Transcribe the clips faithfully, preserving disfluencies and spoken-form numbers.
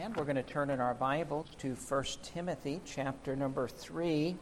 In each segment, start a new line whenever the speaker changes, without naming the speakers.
And we're going to turn in our Bibles to First Timothy chapter number three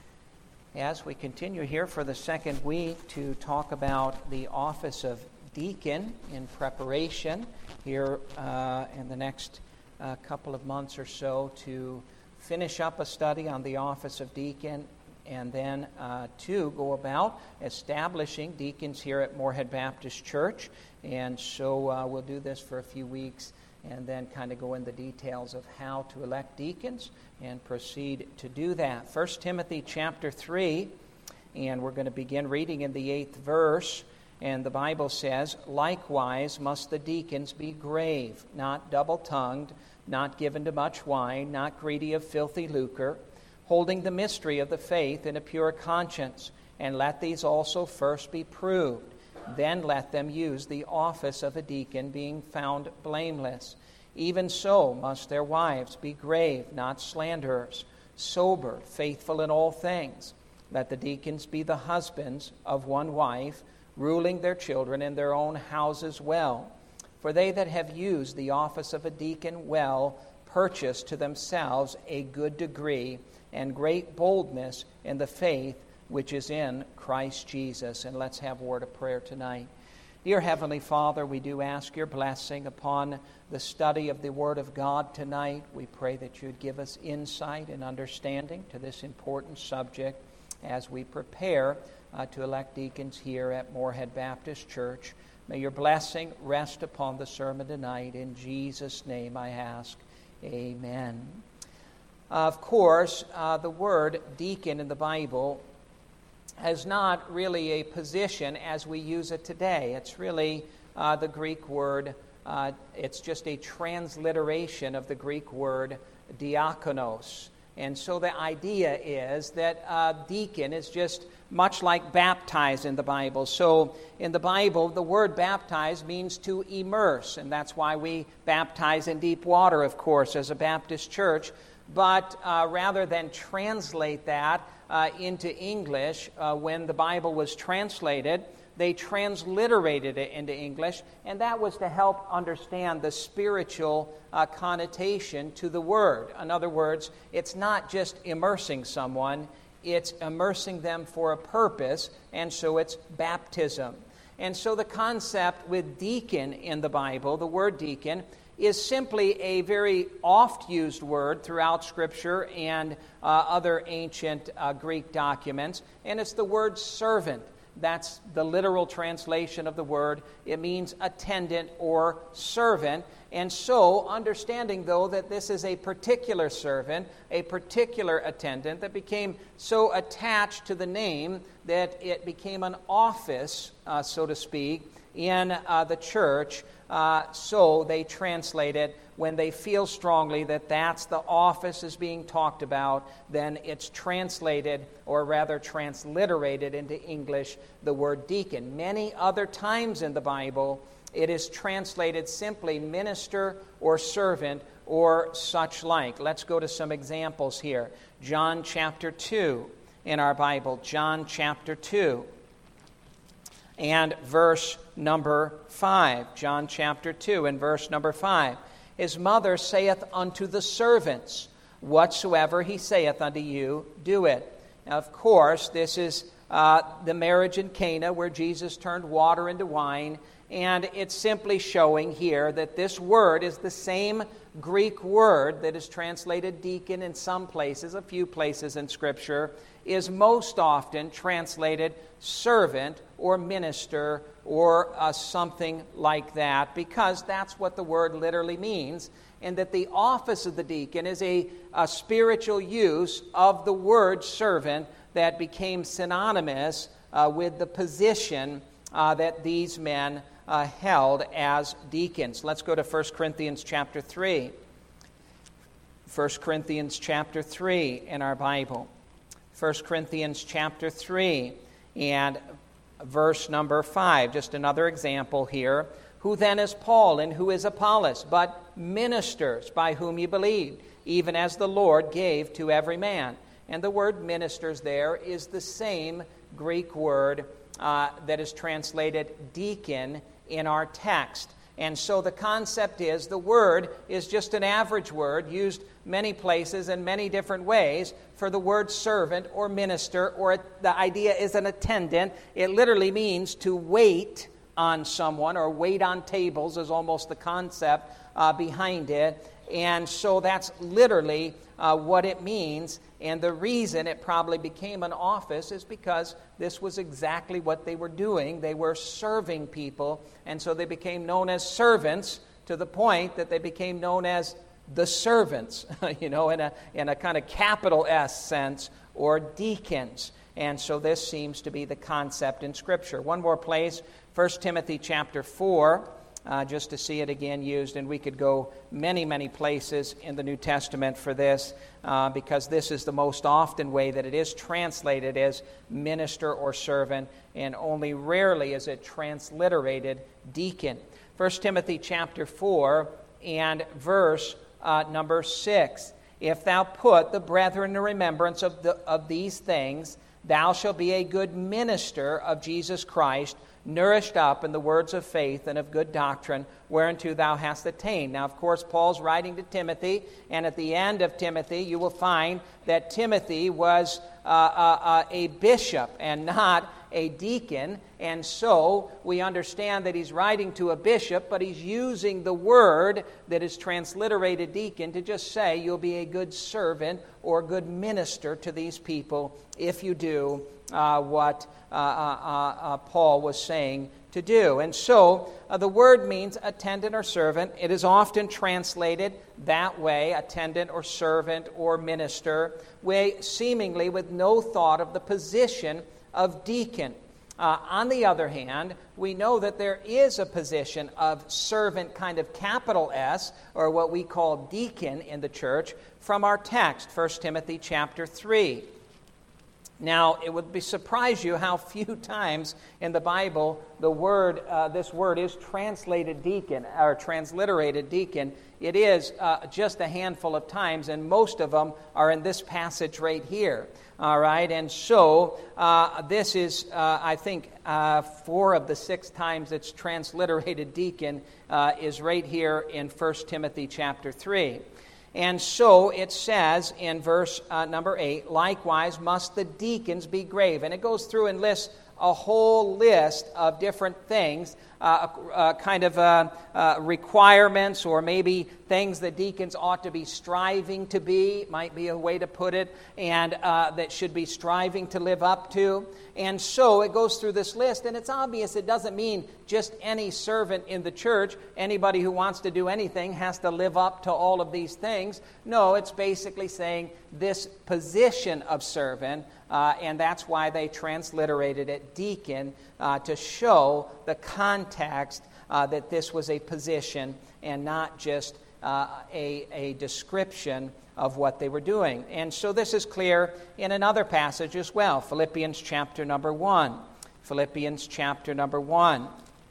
as we continue here for the second week to talk about the office of deacon in preparation here uh, in the next uh, couple of months or so to finish up a study on the office of deacon and then uh, to go about establishing deacons here at Moorhead Baptist Church. And so uh, we'll do this for a few weeks and then kind of go into the details of how to elect deacons and proceed to do that. First Timothy chapter three, and we're going to begin reading in the eighth verse. And the Bible says, "Likewise must the deacons be grave, not double-tongued, not given to much wine, not greedy of filthy lucre, holding the mystery of the faith in a pure conscience. And let these also first be proved. Then let them use the office of a deacon, being found blameless. Even so must their wives be grave, not slanderers, sober, faithful in all things. Let the deacons be the husbands of one wife, ruling their children in their own houses well. For they that have used the office of a deacon well purchase to themselves a good degree and great boldness in the faith which is in Christ Jesus." And let's have a word of prayer tonight. Dear Heavenly Father, we do ask your blessing upon the study of the Word of God tonight. We pray that you'd give us insight and understanding to this important subject as we prepare uh, to elect deacons here at Moorhead Baptist Church. May your blessing rest upon the sermon tonight. In Jesus' name I ask. Amen. Of course, uh, the word deacon in the Bible has not really a position as we use it today. It's really uh, the Greek word, uh, it's just a transliteration of the Greek word diakonos. And so the idea is that uh, deacon is just much like baptize in the Bible. So in the Bible, the word baptize means to immerse, and that's why we baptize in deep water, of course, as a Baptist church. But uh, rather than translate that uh, into English, uh, when the Bible was translated, they transliterated it into English, and that was to help understand the spiritual uh, connotation to the word. In other words, it's not just immersing someone, it's immersing them for a purpose, and so it's baptism. And so the concept with deacon in the Bible, the word deacon, is simply a very oft-used word throughout Scripture and uh, other ancient uh, Greek documents, and it's the word servant. That's the literal translation of the word. It means attendant or servant. And so, understanding, though, that this is a particular servant, a particular attendant that became so attached to the name that it became an office, uh, so to speak, in uh, the church. Uh, so they translate it when they feel strongly that that's the office is being talked about, then it's translated, or rather transliterated into English, the word deacon. Many other times in the Bible, it is translated simply minister or servant or such like. Let's go to some examples here. John chapter two in our Bible. John chapter two. And verse number five. John chapter two and verse number five. "His mother saith unto the servants, Whatsoever he saith unto you, do it." Now, of course, this is uh, the marriage in Cana where Jesus turned water into wine. And it's simply showing here that this word is the same Greek word that is translated deacon in some places, a few places in Scripture, is most often translated servant or minister or uh, something like that, because that's what the word literally means, and that the office of the deacon is a, a spiritual use of the word servant that became synonymous uh, with the position uh, that these men uh, held as deacons. Let's go to First Corinthians chapter three. First Corinthians chapter three in our Bible. First Corinthians chapter three and verse number five. Just another example here. "Who then is Paul and who is Apollos, but ministers by whom ye believed, even as the Lord gave to every man." And the word ministers there is the same Greek word uh, that is translated deacon in our text. And so the concept is the word is just an average word used many places in many different ways for the word servant or minister, or the idea is an attendant. It literally means to wait on someone, or wait on tables is almost the concept uh, behind it. And so that's literally uh, what it means. And the reason it probably became an office is because this was exactly what they were doing. They were serving people, and so they became known as servants, to the point that they became known as the servants, you know, in a in a kind of capital S sense, or deacons. And so this seems to be the concept in Scripture. One more place, First Timothy chapter four. Uh, just to see it again used, and we could go many, many places in the New Testament for this, uh, because this is the most often way that it is translated as minister or servant, and only rarely is it transliterated deacon. First Timothy chapter four and verse uh, number six. If thou put the brethren in remembrance of, the, of these things, thou shalt be a good minister of Jesus Christ, nourished up in the words of faith and of good doctrine, whereunto thou hast attained. Now, of course, Paul's writing to Timothy, and at the end of Timothy, you will find that Timothy was uh, uh, a bishop and not a deacon, and so we understand that he's writing to a bishop, but he's using the word that is transliterated deacon to just say you'll be a good servant or good minister to these people if you do uh, what uh, uh, uh, Paul was saying to do. And so uh, the word means attendant or servant. It is often translated that way, attendant or servant or minister, way seemingly with no thought of the position of deacon. Uh, on the other hand, we know that there is a position of servant, kind of capital S, or what we call deacon in the church, from our text, First Timothy chapter three. Now, it would be surprise you how few times in the Bible the word, uh, this word is translated deacon, or transliterated deacon. It is uh, just a handful of times, and most of them are in this passage right here. All right, and so uh, this is, uh, I think, uh, four of the six times it's transliterated deacon uh, is right here in First Timothy chapter three. And so it says in verse uh, number eight, likewise must the deacons be grave. And it goes through and lists a whole list of different things, uh, uh, kind of uh, uh, requirements, or maybe things that deacons ought to be striving to be, might be a way to put it, and uh, that should be striving to live up to. And so it goes through this list, and it's obvious it doesn't mean just any servant in the church. Anybody who wants to do anything has to live up to all of these things. No, it's basically saying this position of servant, uh, and that's why they transliterated it deacon, uh, to show the context uh, that this was a position and not just uh, a, a description of what they were doing. And so this is clear in another passage as well, Philippians chapter number one. Philippians chapter number one.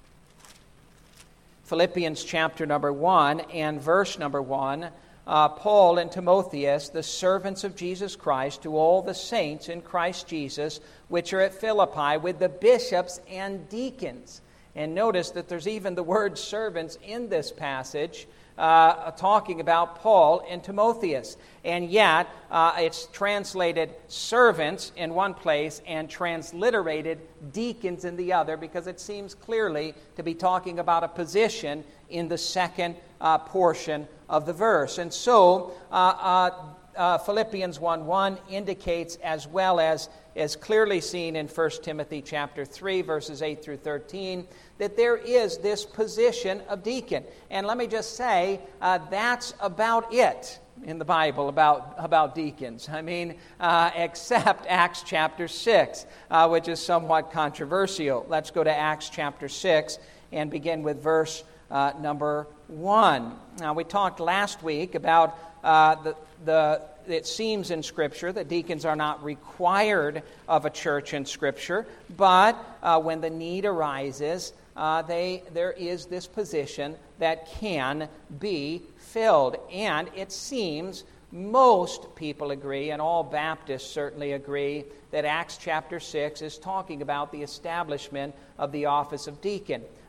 Philippians chapter number one and verse number one. Uh, Paul and Timotheus, the servants of Jesus Christ, to all the saints in Christ Jesus, which are at Philippi, with the bishops and deacons. And notice that there's even the word servants in this passage, uh, talking about Paul and Timotheus. And yet, uh, it's translated servants in one place and transliterated deacons in the other, because it seems clearly to be talking about a position in the second uh, portion of the verse. And so, uh, uh, uh, Philippians one one indicates, as well as is clearly seen in First Timothy chapter three, verses eight through thirteen, that there is this position of deacon. And let me just say, uh, that's about it in the Bible about, about deacons. I mean, uh, except Acts chapter six, uh, which is somewhat controversial. Let's go to Acts chapter six and begin with verse uh, number one. Now, we talked last week about uh, the the it seems in Scripture that deacons are not required of a church in Scripture, but uh, when the need arises, uh, they there is this position that can be filled. And it seems most people agree, and all Baptists certainly agree, that Acts chapter six is talking about the establishment of the office of deacon.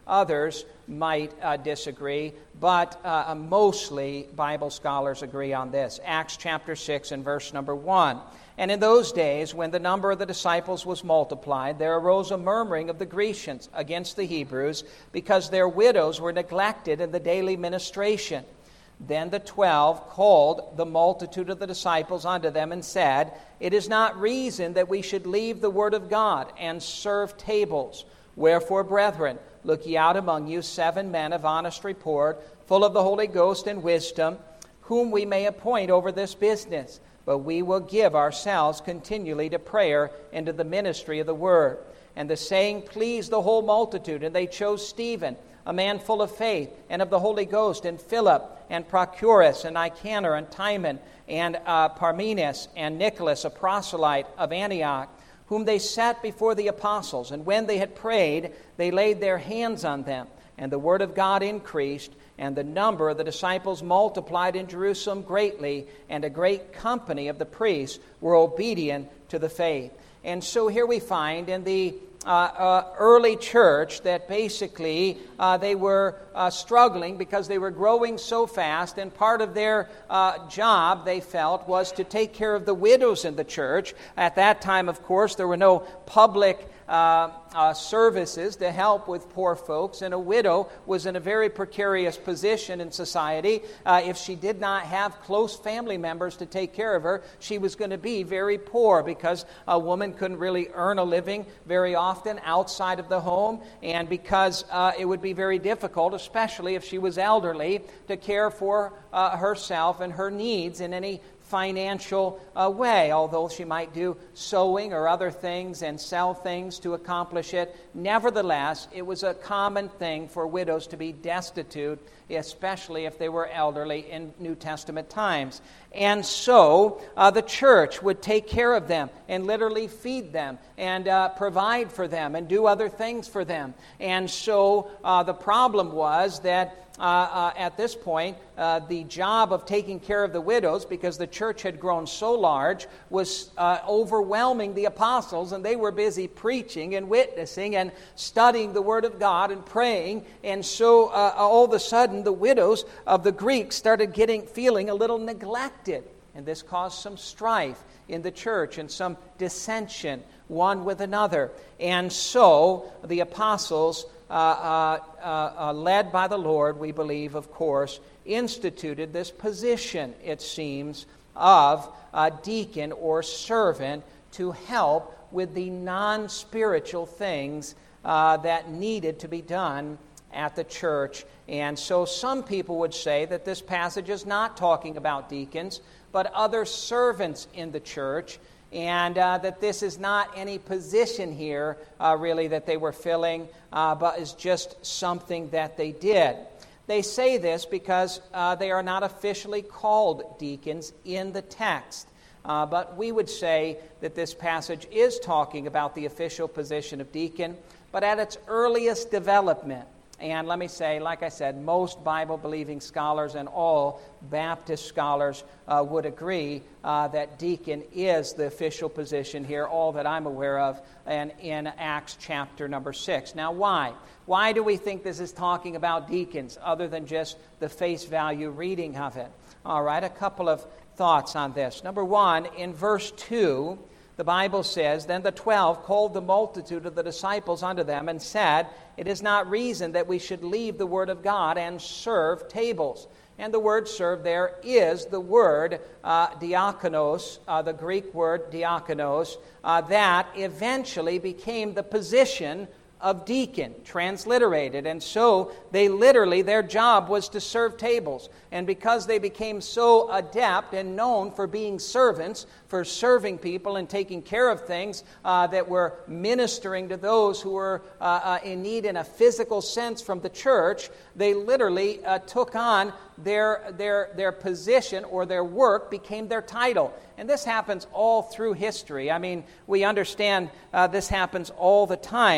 Others might uh, disagree, but uh, mostly Bible scholars agree on this. Acts chapter six and verse number one. And in those days, when the number of the disciples was multiplied, there arose a murmuring of the Grecians against the Hebrews, because their widows were neglected in the daily ministration. Then the twelve called the multitude of the disciples unto them and said, It is not reason that we should leave the word of God and serve tables. Wherefore, brethren, look ye out among you seven men of honest report, full of the Holy Ghost and wisdom, whom we may appoint over this business. But we will give ourselves continually to prayer and to the ministry of the word. And the saying pleased the whole multitude, and they chose Stephen, a man full of faith and of the Holy Ghost, and Philip, and Prochorus, and Nicanor, and Timon, and uh, Parmenas, and Nicholas, a proselyte of Antioch, whom they set before the apostles. And when they had prayed, they laid their hands on them. And the word of God increased, and the number of the disciples multiplied in Jerusalem greatly, and a great company of the priests were obedient to the faith. And so here we find in the uh, uh, early church that basically uh, they were uh, struggling because they were growing so fast, and part of their uh, job, they felt, was to take care of the widows in the church. At that time, of course, there were no public Uh, uh, services to help with poor folks, and a widow was in a very precarious position in society. Uh, if she did not have close family members to take care of her, she was going to be very poor, because a woman couldn't really earn a living very often outside of the home, and because uh, it would be very difficult, especially if she was elderly, to care for uh, herself and her needs in any financial uh, way. Although she might do sewing or other things and sell things to accomplish it, nevertheless, it was a common thing for widows to be destitute, especially if they were elderly in New Testament times. And so uh, the church would take care of them and literally feed them and uh, provide for them and do other things for them. And so uh, the problem was that Uh, uh, at this point, uh, the job of taking care of the widows, because the church had grown so large, was uh, overwhelming the apostles, and they were busy preaching and witnessing and studying the Word of God and praying. And so uh, all of a sudden, the widows of the Greeks started getting feeling a little neglected, and this caused some strife in the church and some dissension one with another. And so the apostles, Uh, uh, uh, uh, led by the Lord, we believe, of course, instituted this position, it seems, of a deacon or servant to help with the non-spiritual things uh, that needed to be done at the church. And so some people would say that this passage is not talking about deacons, but other servants in the church, and uh, that this is not any position here, uh, really, that they were filling, uh, but is just something that they did. They say this because uh, they are not officially called deacons in the text. Uh, but we would say that this passage is talking about the official position of deacon, but at its earliest development. And let me say, like I said, most Bible-believing scholars and all Baptist scholars uh, would agree uh, that deacon is the official position here, all that I'm aware of, and in Acts chapter number six. Now, why? Why do we think this is talking about deacons, other than just the face value reading of it? All right, a couple of thoughts on this. Number one, in verse two, the Bible says, Then the twelve called the multitude of the disciples unto them and said, It is not reason that we should leave the word of God and serve tables. And the word serve there is the word uh, diakonos, uh, the Greek word diakonos, uh, that eventually became the position of deacon, transliterated. And so they literally, their job was to serve tables. And because they became so adept and known for being servants, for serving people and taking care of things uh, that were ministering to those who were uh, uh, in need in a physical sense from the church, they literally uh, took on their, their, their position, or their work became their title. And this happens all through history. I mean, we understand uh, this happens all the time, that people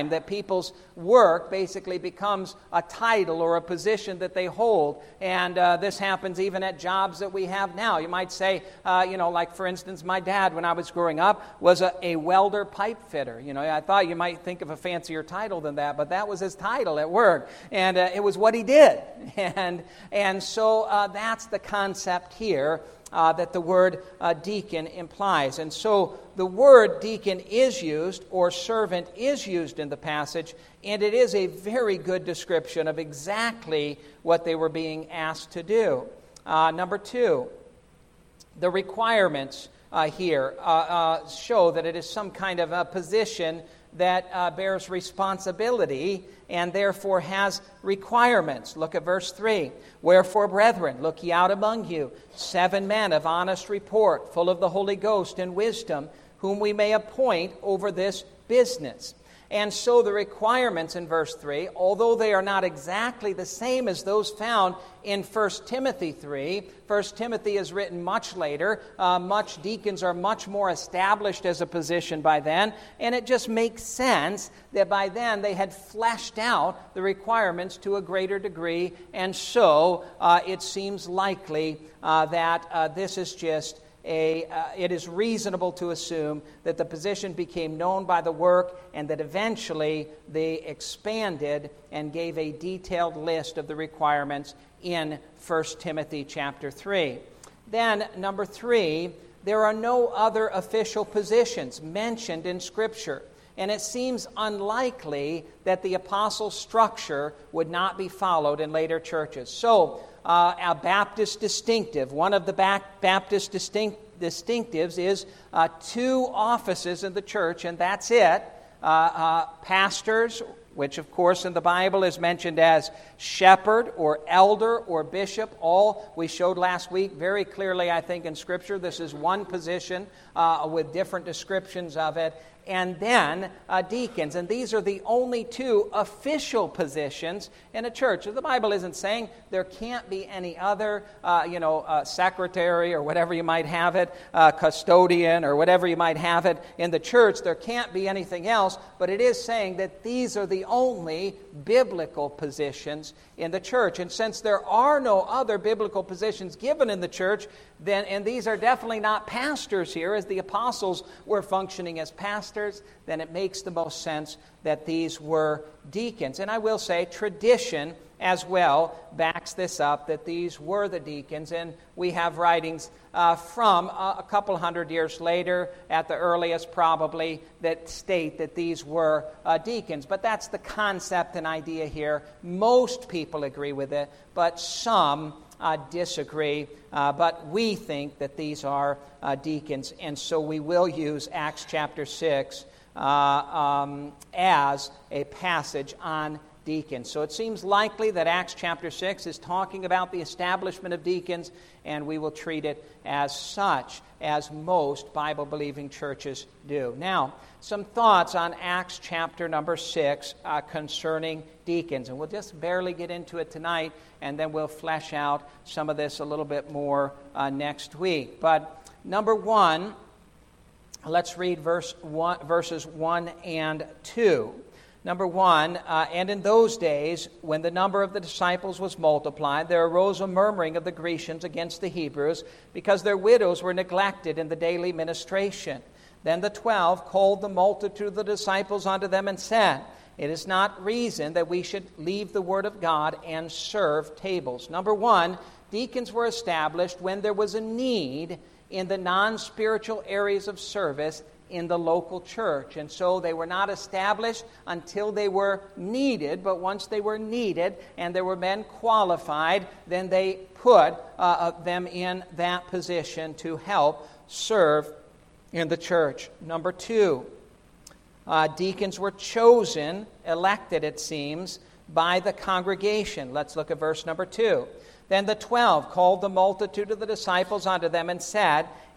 people's work basically becomes a title or a position that they hold. And uh, this happens even at jobs that we have now. You might say, uh, you know, like for instance, my dad, when I was growing up, was a, a welder pipe fitter. You know, I thought you might think of a fancier title than that, but that was his title at work. And uh, it was what he did. And, and so uh, that's the concept here. Uh, that the word uh, deacon implies. And so the word deacon is used, or servant is used in the passage, and it is a very good description of exactly what they were being asked to do. Uh, number two, the requirements uh, here uh, uh, show that it is some kind of a position that uh, bears responsibility and therefore has requirements. Look at verse three. Wherefore, brethren, look ye out among you seven men of honest report, full of the Holy Ghost and wisdom, whom we may appoint over this business. And so the requirements in verse three, although they are not exactly the same as those found in First Timothy three, First Timothy is written much later. Uh, much deacons are much more established as a position by then, and it just makes sense that by then they had fleshed out the requirements to a greater degree, and so uh, it seems likely uh, that uh, this is just A, uh, it is reasonable to assume that the position became known by the work and that eventually they expanded and gave a detailed list of the requirements in First Timothy chapter three. Then, number three, there are no other official positions mentioned in Scripture. And it seems unlikely that the apostle structure would not be followed in later churches. So, uh, a Baptist distinctive, one of the Baptist distinct, distinctives is uh, two offices in the church, and that's it. Uh, uh, pastors, which of course in the Bible is mentioned as shepherd or elder or bishop. All we showed last week very clearly, I think, in Scripture. This is one position uh, with different descriptions of it. And then uh, deacons. And these are the only two official positions in a church. So the Bible isn't saying there can't be any other, uh, you know, uh, secretary or whatever you might have it, uh, custodian or whatever you might have it in the church. There can't be anything else. But it is saying that these are the only biblical positions in the church. And since there are no other biblical positions given in the church, then, and these are definitely not pastors here, as the apostles were functioning as pastors, then it makes the most sense that these were deacons. And I will say tradition as well backs this up, that these were the deacons. And we have writings uh, from uh, a couple hundred years later, at the earliest probably, that state that these were uh, deacons. But that's the concept and idea here. Most people agree with it, but some Uh, disagree, uh, but we think that these are uh, deacons, and so we will use Acts chapter six uh, um, as a passage on deacons. So it seems likely that Acts chapter six is talking about the establishment of deacons, and we will treat it as such, as most Bible-believing churches do. Now, some thoughts on Acts chapter number six uh, concerning deacons. And we'll just barely get into it tonight, and then we'll flesh out some of this a little bit more uh, next week. But number one, let's read verse one, verses one and two. Number one, uh, and in those days, when the number of the disciples was multiplied, there arose a murmuring of the Grecians against the Hebrews, because their widows were neglected in the daily ministration. Then the twelve called the multitude of the disciples unto them and said, It is not reason that we should leave the word of God and serve tables. Number one, deacons were established when there was a need in the non-spiritual areas of service in the local church. And so they were not established until they were needed, but once they were needed and there were men qualified, then they put uh, them in that position to help serve in the church. Number two, uh, deacons were chosen, elected it seems, by the congregation. Let's look at verse number two. Then the twelve called the multitude of the disciples unto them and said,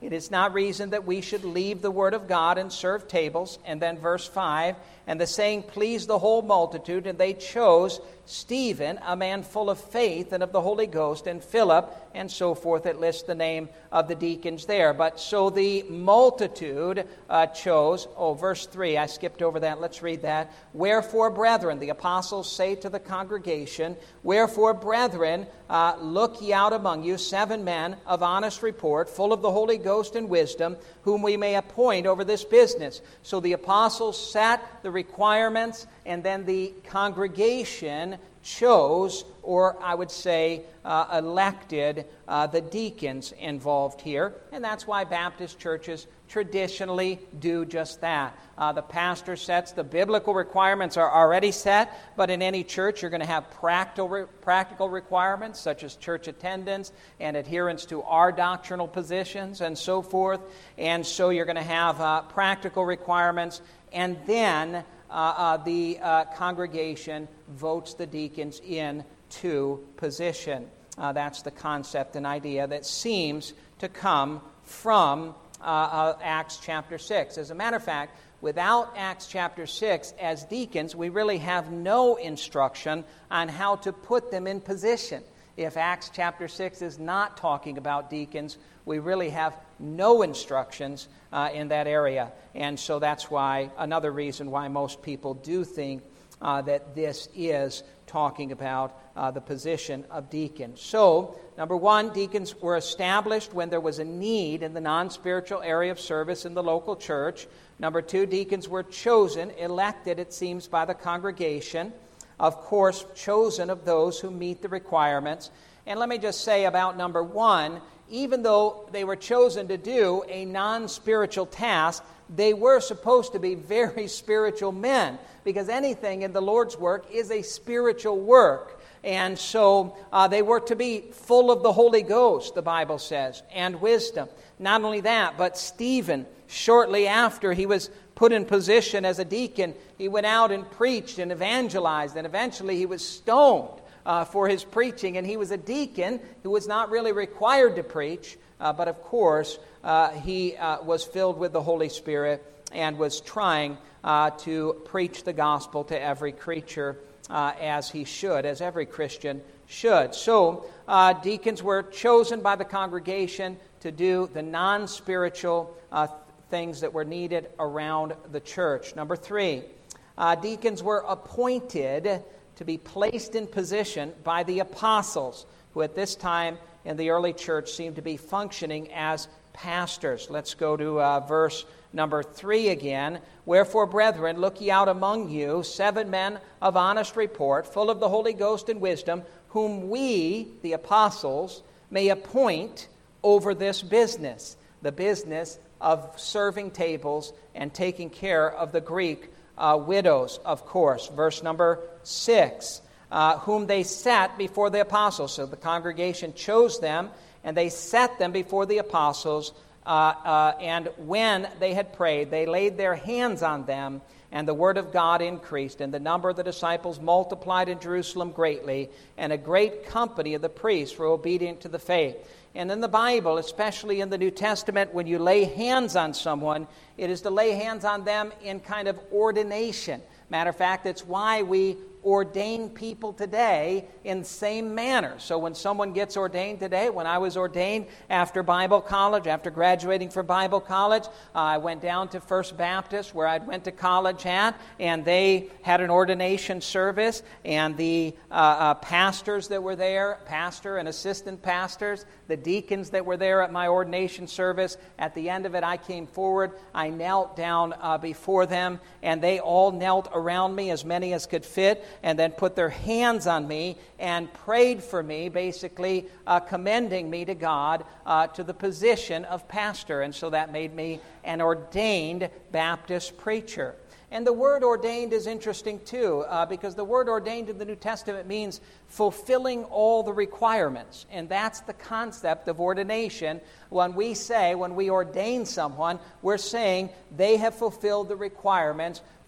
It is not reason that we should leave the word of God and serve tables. And then verse five, and the saying pleased the whole multitude, and they chose Stephen, a man full of faith and of the Holy Ghost, and Philip, and so forth. It lists the name of the deacons there. But so the multitude uh, chose, oh, verse three, I skipped over that. Let's read that. Wherefore, brethren, the apostles say to the congregation, wherefore, brethren, uh, look ye out among you seven men of honest report, full of the Holy Ghost and wisdom, whom we may appoint over this business. So the apostles set the requirements, and then the congregation chose, or I would say uh, elected, uh, the deacons involved here. And that's why Baptist churches traditionally do just that. Uh, the pastor sets, the biblical requirements are already set, but in any church you're going to have practical, re- practical requirements such as church attendance and adherence to our doctrinal positions and so forth. And so you're going to have uh, practical requirements, and then Uh, uh, the uh, congregation votes the deacons in to position. Uh, that's the concept and idea that seems to come from uh, uh, Acts chapter six. As a matter of fact, without Acts chapter six, as deacons, we really have no instruction on how to put them in position. If Acts chapter six is not talking about deacons, we really have no instructions uh, in that area. And so that's why, another reason why most people do think uh, that this is talking about uh, the position of deacons. So, number one, deacons were established when there was a need in the non-spiritual area of service in the local church. Number two, deacons were chosen, elected, it seems, by the congregation. Of course, chosen of those who meet the requirements. And let me just say about number one, even though they were chosen to do a non-spiritual task, they were supposed to be very spiritual men, because anything in the Lord's work is a spiritual work. And so uh, they were to be full of the Holy Ghost, the Bible says, and wisdom. Not only that, but Stephen, shortly after he was put in position as a deacon, he went out and preached and evangelized, and eventually he was stoned uh, for his preaching. And he was a deacon who was not really required to preach, uh, but of course uh, he uh, was filled with the Holy Spirit and was trying uh, to preach the gospel to every creature uh, as he should, as every Christian should. So uh, deacons were chosen by the congregation to do the non-spiritual uh, things that were needed around the church. Number three, uh, deacons were appointed to be placed in position by the apostles, who at this time in the early church seemed to be functioning as pastors. Let's go to uh, verse number three again. Wherefore, brethren, look ye out among you seven men of honest report, full of the Holy Ghost and wisdom, whom we, the apostles, may appoint over this business, the business of serving tables and taking care of the Greek uh, widows, of course. Verse number six, uh, whom they set before the apostles. So the congregation chose them, and they set them before the apostles, uh, uh, and when they had prayed, they laid their hands on them, and the word of God increased, and the number of the disciples multiplied in Jerusalem greatly, and a great company of the priests were obedient to the faith. And in the Bible, especially in the New Testament, when you lay hands on someone, it is to lay hands on them in kind of ordination. Matter of fact, it's why we ordain people today in the same manner. So when someone gets ordained today, when I was ordained after Bible college, after graduating from Bible college, uh, I went down to First Baptist, where I went to college at, and they had an ordination service, and the uh, uh, pastors that were there, pastor and assistant pastors, the deacons that were there at my ordination service, at the end of it, I came forward, I knelt down uh, before them, and they all knelt around me, as many as could fit, and then put their hands on me and prayed for me, basically uh, commending me to God uh, to the position of pastor. And so that made me an ordained Baptist preacher. And the word ordained is interesting too, uh, because the word ordained in the New Testament means fulfilling all the requirements. And that's the concept of ordination. When we say, when we ordain someone, we're saying they have fulfilled the requirements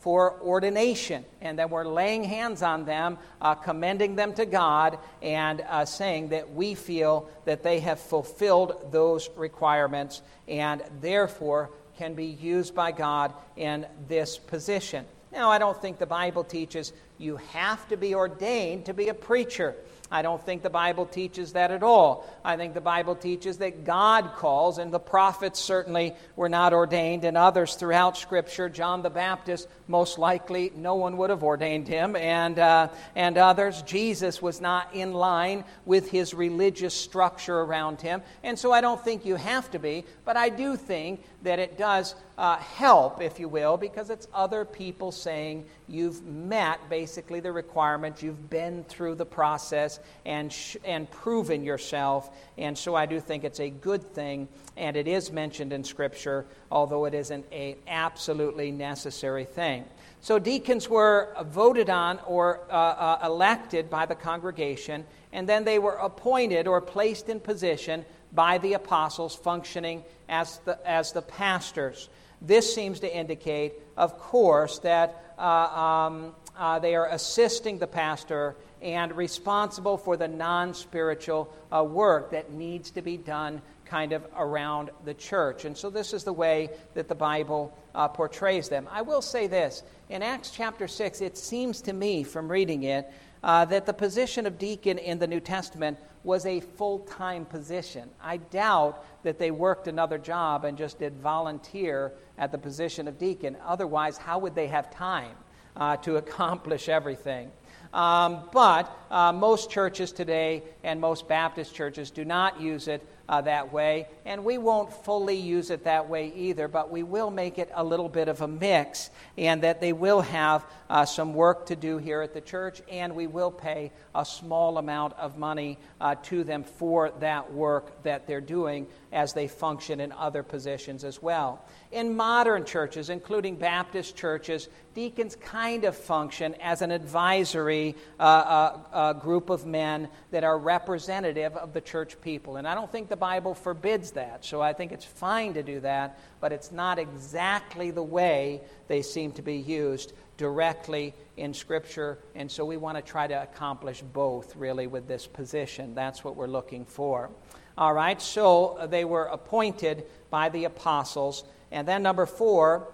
for ordination. And then we're laying hands on them, uh, commending them to God, and uh, saying that we feel that they have fulfilled those requirements and therefore can be used by God in this position. Now, I don't think the Bible teaches you have to be ordained to be a preacher. I don't think the Bible teaches that at all. I think the Bible teaches that God calls, and the prophets certainly were not ordained, and others throughout Scripture. John the Baptist, most likely, no one would have ordained him, and uh, and others. Jesus was not in line with his religious structure around him, and so I don't think you have to be, but I do think that it does uh, help, if you will, because it's other people saying you've met basically the requirements, you've been through the process and sh- and proven yourself, and so I do think it's a good thing, and it is mentioned in Scripture, although it isn't an absolutely necessary thing. So deacons were voted on or uh, uh, elected by the congregation, and then they were appointed or placed in position by the apostles, functioning as the as the pastors. This seems to indicate, of course, that uh, um, uh, they are assisting the pastor and responsible for the non-spiritual uh, work that needs to be done kind of around the church. And so this is the way that the Bible uh, portrays them. I will say this. In Acts chapter six, it seems to me from reading it uh, that the position of deacon in the New Testament was a full-time position. I doubt that they worked another job and just did volunteer at the position of deacon. Otherwise, how would they have time uh, to accomplish everything? Um, but uh, most churches today and most Baptist churches do not use it uh, that way, and we won't fully use it that way either, but we will make it a little bit of a mix, and that they will have uh, some work to do here at the church, and we will pay a small amount of money uh, to them for that work that they're doing as they function in other positions as well. In modern churches, including Baptist churches, deacons kind of function as an advisory uh, uh, uh, group of men that are representative of the church people. And I don't think the Bible forbids that, so I think it's fine to do that, but it's not exactly the way they seem to be used directly in Scripture, and so we want to try to accomplish both, really, with this position. That's what we're looking for. All right, so they were appointed by the apostles. And then number four,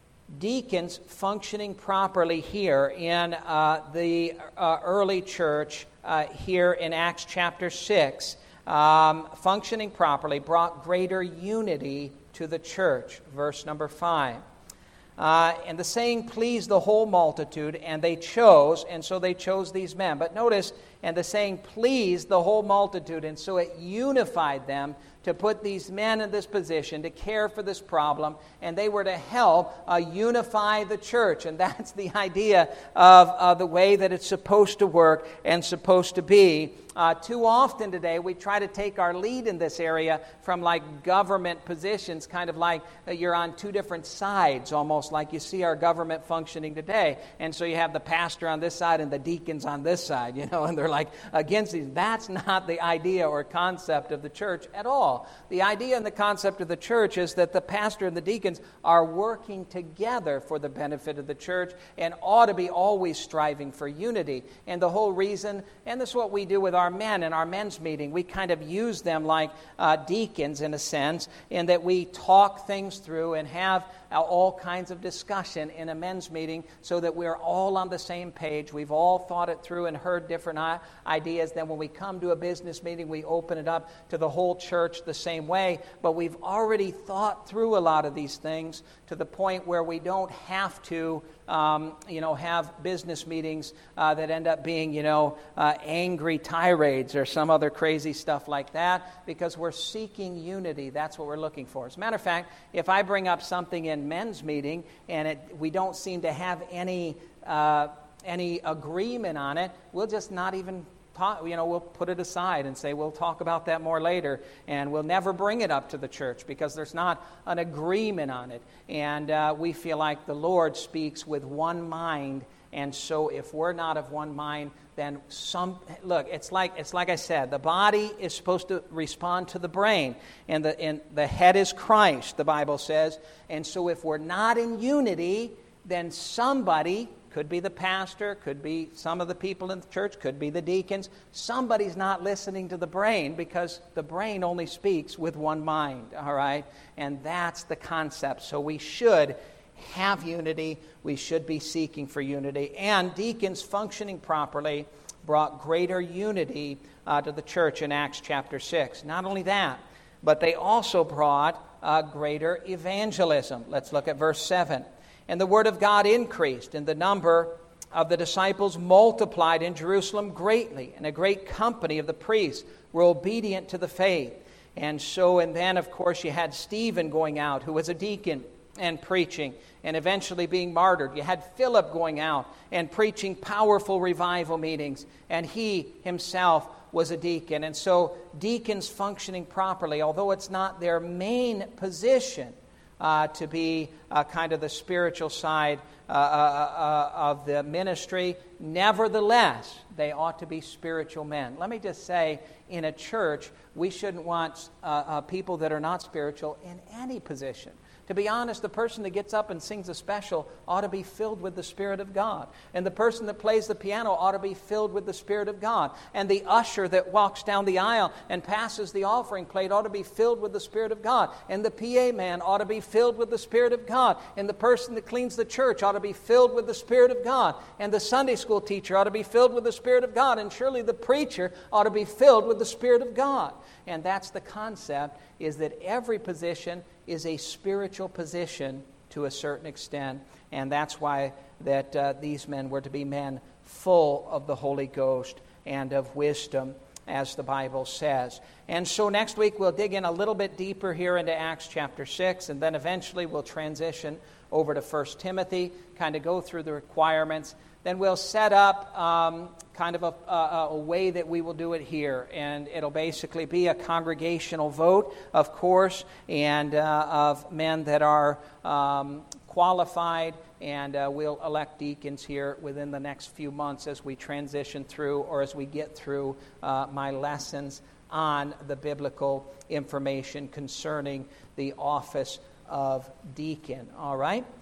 deacons functioning properly here in uh, the uh, early church uh, here in Acts chapter six, um, functioning properly brought greater unity to the church. Verse number five. Uh, and the saying pleased the whole multitude, and they chose, and so they chose these men. But notice, and the saying pleased the whole multitude, and so it unified them to put these men in this position, to care for this problem, and they were to help uh, unify the church. And that's the idea of uh, the way that it's supposed to work and supposed to be. Uh, too often today, we try to take our lead in this area from like government positions, kind of like uh, you're on two different sides, almost like you see our government functioning today. And so you have the pastor on this side and the deacons on this side, you know, and they're like against these. That's not the idea or concept of the church at all. The idea and the concept of the church is that the pastor and the deacons are working together for the benefit of the church and ought to be always striving for unity. And the whole reason, and this is what we do with our men in our men's meeting, we kind of use them like uh, deacons in a sense, in that we talk things through and have uh, all kinds of discussion in a men's meeting so that we're all on the same page. We've all thought it through and heard different I- ideas. Then when we come to a business meeting, we open it up to the whole church the same way. But we've already thought through a lot of these things to the point where we don't have to Um, you know, have business meetings uh, that end up being, you know, uh, angry tirades or some other crazy stuff like that, because we're seeking unity. That's what we're looking for. As a matter of fact, if I bring up something in men's meeting and it, we don't seem to have any uh, any agreement on it, we'll just not even talk, you know, we'll put it aside and say we'll talk about that more later, and we'll never bring it up to the church because there's not an agreement on it. And uh, we feel like the Lord speaks with one mind, and so if we're not of one mind, then some look. It's like it's like I said, the body is supposed to respond to the brain, and the and the head is Christ, the Bible says. And so if we're not in unity, then somebody, could be the pastor, could be some of the people in the church, could be the deacons, somebody's not listening to the brain, because the brain only speaks with one mind, all right? And that's the concept. So we should have unity. We should be seeking for unity. And deacons functioning properly brought greater unity uh, to the church in Acts chapter six. Not only that, but they also brought uh, greater evangelism. Let's look at verse seven. And the word of God increased, and the number of the disciples multiplied in Jerusalem greatly, and a great company of the priests were obedient to the faith. And so, and then, of course, you had Stephen going out, who was a deacon, and preaching, and eventually being martyred. You had Philip going out and preaching powerful revival meetings, and he himself was a deacon. And so deacons functioning properly, although it's not their main position uh, to be uh, kind of the spiritual side uh, uh, uh, of the ministry, nevertheless, they ought to be spiritual men. Let me just say, in a church, we shouldn't want uh, uh, people that are not spiritual in any position. To be honest, the person that gets up and sings a special ought to be filled with the Spirit of God. And the person that plays the piano ought to be filled with the Spirit of God. And the usher that walks down the aisle and passes the offering plate ought to be filled with the Spirit of God. And the P A man ought to be filled with the Spirit of God. And the person that cleans the church ought to be filled with the Spirit of God. And the Sunday school teacher ought to be filled with the Spirit of God. And surely the preacher ought to be filled with the Spirit of God. And that's the concept, is that every position is a spiritual position to a certain extent. And that's why that uh, these men were to be men full of the Holy Ghost and of wisdom, as the Bible says. And so next week we'll dig in a little bit deeper here into Acts chapter six, and then eventually we'll transition over to First Timothy, kind of go through the requirements. Then we'll set up um, kind of a, a, a way that we will do it here. And it'll basically be a congregational vote, of course, and uh, of men that are um, qualified. And uh, we'll elect deacons here within the next few months as we transition through, or as we get through uh, my lessons on the biblical information concerning the office of deacon. All right?